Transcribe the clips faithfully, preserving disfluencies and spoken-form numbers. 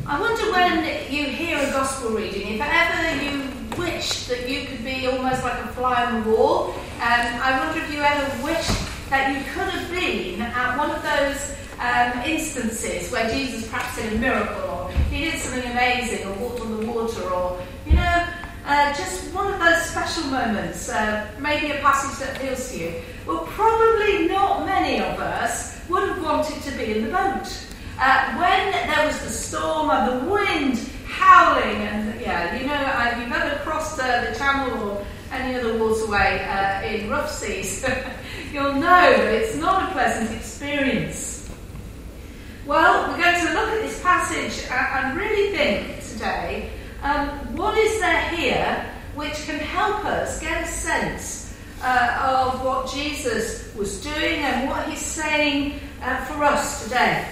I wonder when you hear a gospel reading, if ever you wish that you could be almost like a fly on the wall. Um, I wonder if you ever wish that you could have been at one of those um, instances where Jesus perhaps did a miracle, or he did something amazing, or walked on the water, or, you know, uh, just one of those special moments, uh, maybe a passage that appeals to you. Well, probably not many of us would have wanted to be in the boat. Uh, when there was the storm and the wind howling, and yeah, you know, uh, if you've ever crossed uh, the channel or any other waterway uh, in rough seas, you'll know that it's not a pleasant experience. Well, we're going to look at this passage and, and really think today, um, what is there here which can help us get a sense uh, of what Jesus was doing and what he's saying uh, for us today.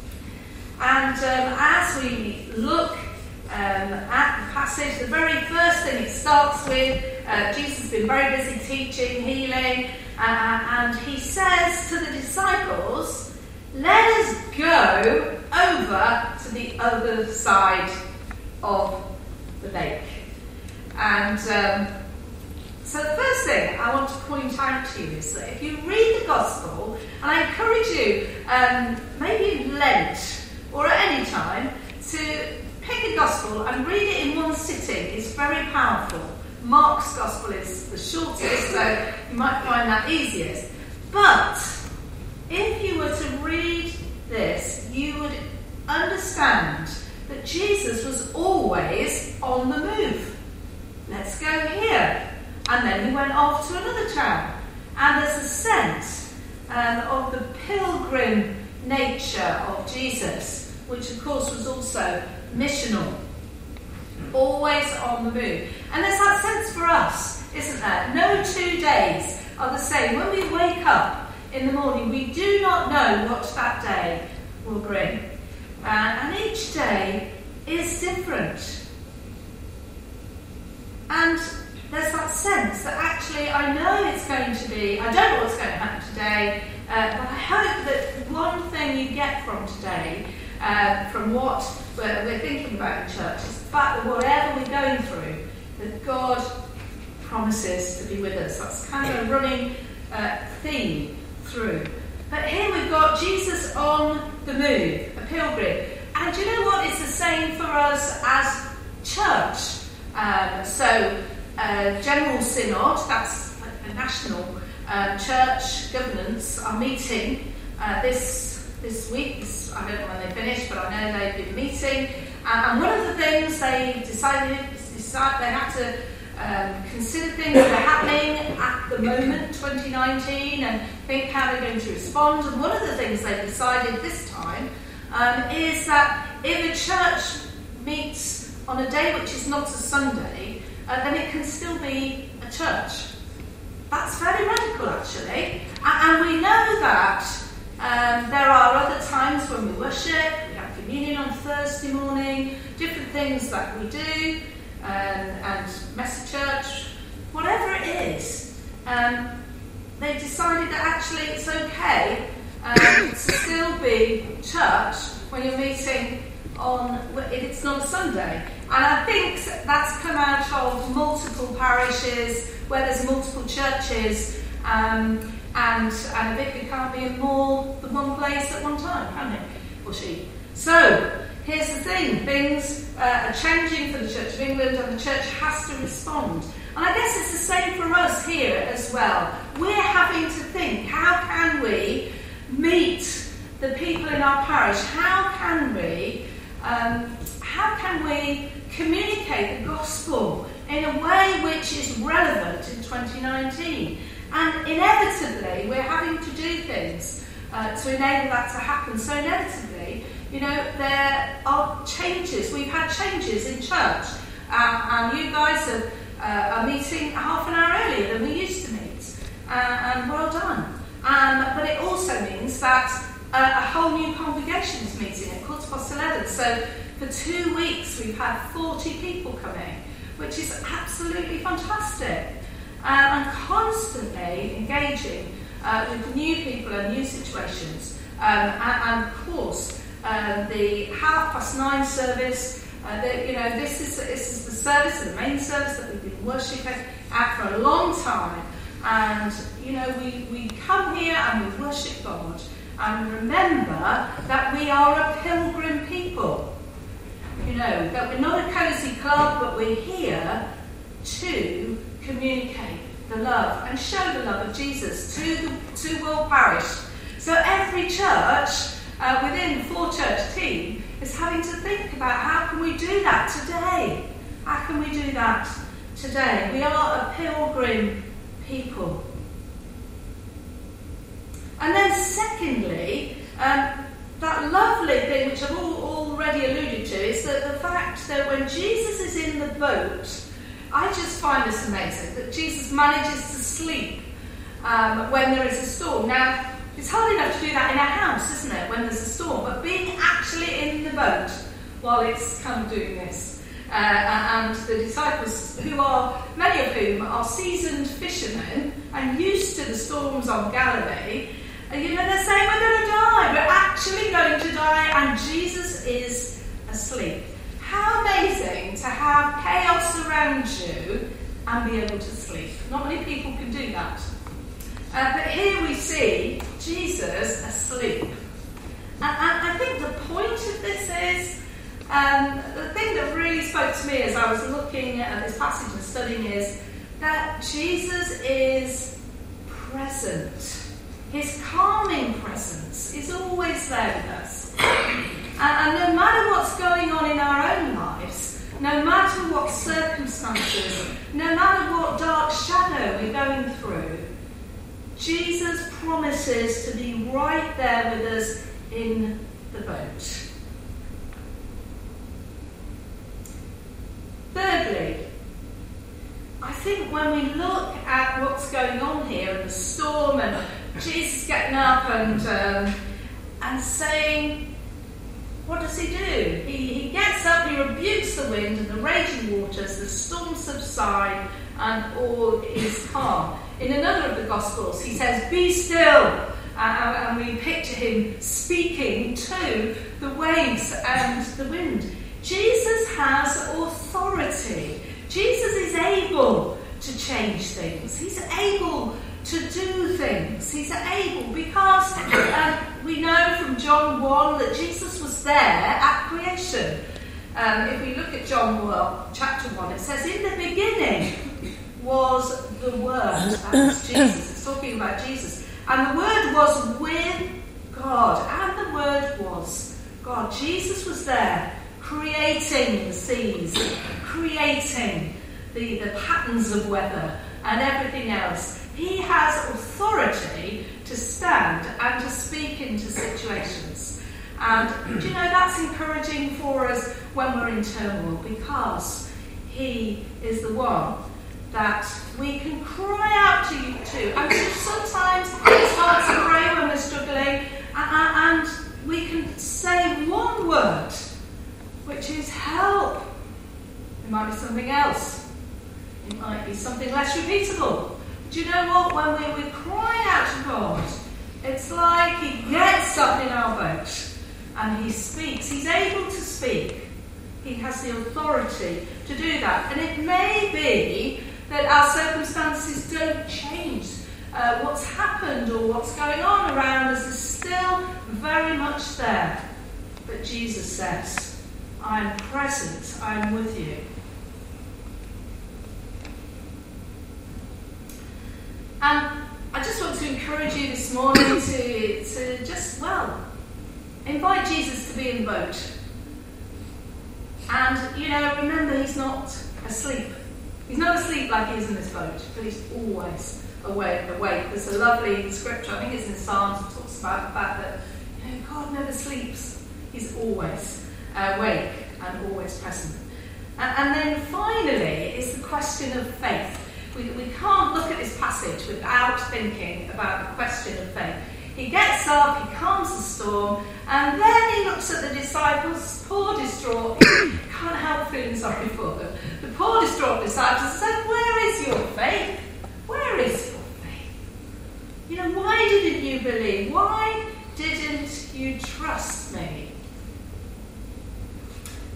And um, as we look um, at the passage, the very first thing it starts with, uh, Jesus has been very busy teaching, healing, uh, and he says to the disciples, let us go over to the other side of the lake. And um, so the first thing I want to point out to you is that if you read the Gospel, and I encourage you, um, maybe in Lent, or at any time, to pick a gospel and read it in one sitting. It's very powerful. Mark's gospel is the shortest, so you might find that easiest. But if you were to read this, you would understand that Jesus was always on the move. Let's go here. And then he went off to another town. And there's a sense um, of the pilgrim nature of Jesus, which of course was also missional, always on the move. And there's that sense for us, isn't there? No two days are the same. When we wake up in the morning, we do not know what that day will bring. Uh, and each day is different. And there's that sense that actually I know it's going to be, I don't know what's going to happen today, uh, but I hope that one thing you get from today, uh, from what we're, we're thinking about in church, is the fact that whatever we're going through, that God promises to be with us. That's kind of a running uh, theme through. But here we've got Jesus on the move, a pilgrim. And do you know what? It's the same for us as church. Um, so, uh, General Synod, that's a, a national um, church governance, are meeting uh, this this week. This, I don't know when they finished, but I know they've been meeting. And, and one of the things they decided is decide they had to um, consider things that are happening at the moment, twenty nineteen, and think how they're going to respond. And one of the things they decided this time um, is that if a church meets on a day which is not a Sunday, uh, then it can still be a church. That's very radical, actually. And, and we know that um, there are other times when we worship, we have communion on Thursday morning, different things that we do, um, and message church, whatever it is. Um, they decided that actually it's okay um, to still be church when you're meeting on, if it's not a Sunday. And I think that's come out of multiple parishes where there's multiple churches, um, and, and a vicar can't be in more than one place at one time, can he? Or she. So, here's the thing. Things uh, are changing for the Church of England, and the church has to respond. And I guess it's the same for us here as well. We're having to think, how can we meet the people in our parish? How can we... Um, how can we communicate the gospel in a way which is relevant in twenty nineteen? And inevitably, we're having to do things uh, to enable that to happen. So inevitably, you know, there are changes. We've had changes in church. Uh, and you guys have, uh, are meeting half an hour earlier than we used to meet. Uh, and well done. Um, but it also means that uh, a whole new congregation is meeting at quarter past eleven. So for two weeks, we've had forty people coming, which is absolutely fantastic. Um, and constantly engaging uh, with new people and new situations. Um, and, and of course, uh, the half past nine service. Uh, the, you know, this is this is the service, the main service that we've been worshipping at for a long time. And you know, we, we come here and we worship God and remember that we are a pilgrim people. You know, that we're not a cosy club, but we're here to communicate the love and show the love of Jesus to the to World Parish. So every church uh, within the four church team is having to think about how can we do that today? How can we do that today? We are a pilgrim people. And then secondly, um, that lovely thing which I've all, already alluded to is that the fact that when Jesus is in the boat, I just find this amazing, that Jesus manages to sleep um, when there is a storm. Now, it's hard enough to do that in a house, isn't it, when there's a storm, but being actually in the boat while it's kind of doing this. Uh, and the disciples, who are, many of whom are seasoned fishermen and used to the storms on Galilee, and, you know, they're saying, we're going to die, we're actually going to die, and Jesus is asleep. How amazing to have chaos around you and be able to sleep. Not many people can do that. Uh, but here we see Jesus asleep. And, and I think the point of this is, um, the thing that really spoke to me as I was looking at this passage and studying is that Jesus is present. His calming presence is always there with us. And, and no matter what's going on in our own lives, no matter what circumstances, no matter what dark shadow we're going through, Jesus promises to be right there with us in the boat. Thirdly, I think when we look at what's going on here in the storm and Jesus getting up and um, and saying, what does he do? He, he gets up, he rebukes the wind and the raging waters, the storm subside and all is calm. In another of the Gospels, he says, be still. Uh, and we picture him speaking to the waves and the wind. Jesus has authority. Jesus is able to change things. He's able to do things. He's able because um, we know from John one that Jesus was there at creation. Um, if we look at John one, chapter one, it says, in the beginning was the Word. That was Jesus. It's talking about Jesus. And the Word was with God. And the Word was God. Jesus was there creating the seas, creating the, the patterns of weather and everything else. He has authority to stand and to speak into situations. And do you know, that's encouraging for us when we're in turmoil, because he is the one that we can cry out to you to. And sometimes it's hard to pray when we're struggling, and, and we can say one word, which is help. It might be something else. It might be something less repeatable. Do you know what? When we, we cry out to God, it's like he gets up in our boat and he speaks. He's able to speak. He has the authority to do that. And it may be that our circumstances don't change. Uh, what's happened or what's going on around us is still very much there. But Jesus says, I am present, I am with you. And I just want to encourage you this morning to, to just, well, invite Jesus to be in the boat. And, you know, remember, he's not asleep. He's not asleep like he is in this boat, but he's always awake. awake. There's a lovely scripture, I think it's in Psalms, that talks about the fact that, you know, God never sleeps. He's always awake and always present. And, and then finally is the question of faith. We, we can't look at this passage without thinking about the question of faith. He gets up, he calms the storm, and then he looks at the disciples, poor distraught. Can't help feeling sorry for them. The poor distraught disciples said, where is your faith? Where is your faith? You know, why didn't you believe? Why didn't you trust me?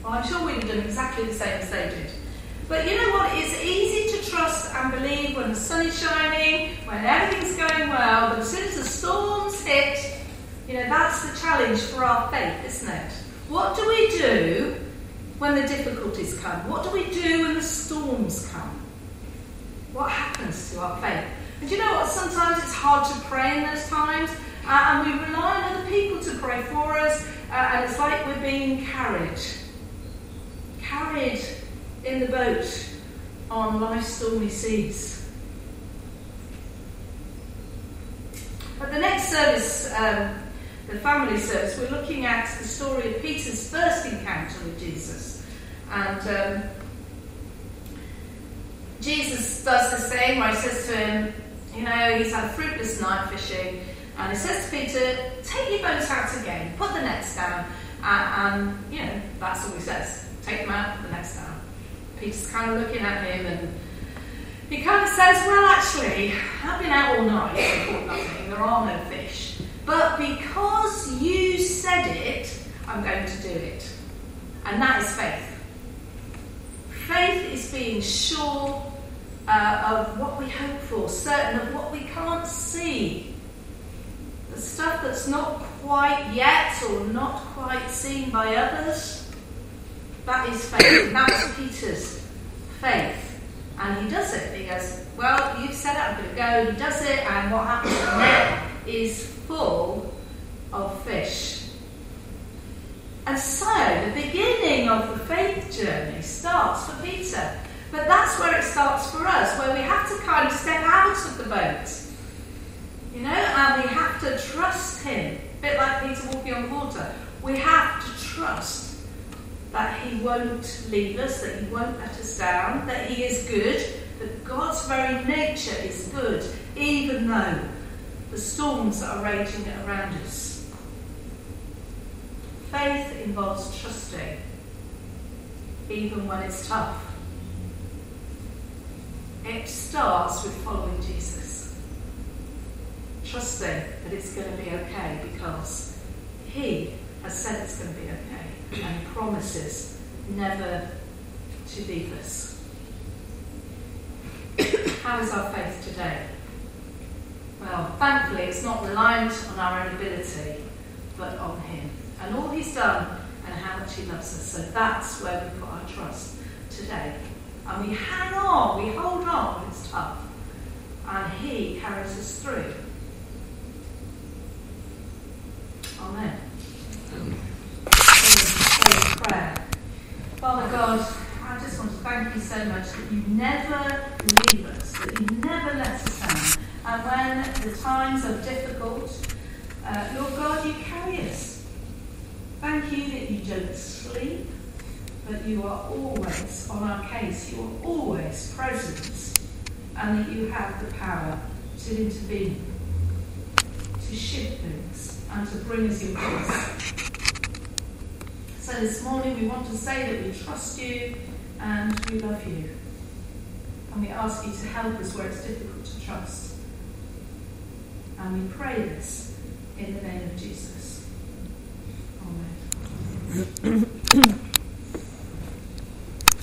Well, I'm sure we'd have done exactly the same as they did. But you know what? It's easy to trust and believe when the sun is shining, when everything's going well, but as soon as the storms hit, you know, that's the challenge for our faith, isn't it? What do we do when the difficulties come? What do we do when the storms come? What happens to our faith? And do you know what? Sometimes it's hard to pray in those times, uh, and we rely on other people to pray for us, uh, and it's like we're being carried. Carried in the boat on life's stormy seas. At the next service, um, the family service, we're looking at the story of Peter's first encounter with Jesus. And um, Jesus does this thing where he says to him, you know, he's had a fruitless night fishing, and he says to Peter, take your boat out again, put the nets down, and, and you know, that's all he says. Take them out, put the nets down. Peter's kind of looking at him, and he kind of says, well, actually, I've been out all night and caught nothing, there are no fish. But because you said it, I'm going to do it. And that is faith. Faith is being sure uh, of what we hope for, certain of what we can't see. The stuff that's not quite yet or not quite seen by others. That is faith. And that's Peter's faith. And he does it. He goes, well, you've said it, I'm going to go. He does it, and what happens from there is full of fish. And so, the beginning of the faith journey starts for Peter. But that's where it starts for us, where we have to kind of step out of the boat. You know, and we have to trust him. A bit like Peter walking on water. We have to trust that he won't leave us, that he won't let us down, that he is good, that God's very nature is good, even though the storms are raging around us. Faith involves trusting, even when it's tough. It starts with following Jesus. Trusting that it's going to be okay because he has said it's going to be okay, and promises never to leave us. How is our faith today? Well, thankfully it's not reliant on our own ability, but on him. And all he's done and how much he loves us. So that's where we put our trust today. And we hang on, we hold on when it's tough. And he carries us through. Amen. Prayer. Father God, I just want to thank you so much that you never leave us, that you never let us down. And when the times are difficult, uh, Lord God, you carry us. Thank you that you don't sleep, but you are always on our case. You are always present, and that you have the power to intervene, to shift things, and to bring us your peace. So this morning we want to say that we trust you and we love you. And we ask you to help us where it's difficult to trust. And we pray this in the name of Jesus. Amen.